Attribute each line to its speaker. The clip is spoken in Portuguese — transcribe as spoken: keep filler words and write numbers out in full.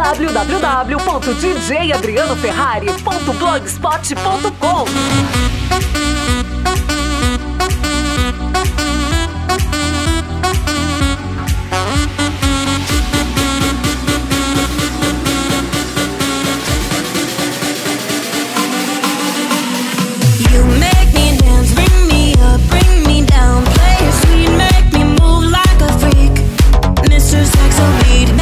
Speaker 1: w w w ponto d j adriano ferrari ponto blogspot ponto com.
Speaker 2: You make me dance, bring me up, bring me down, play it sweet, make me move like a freak, Mister Saxo beat.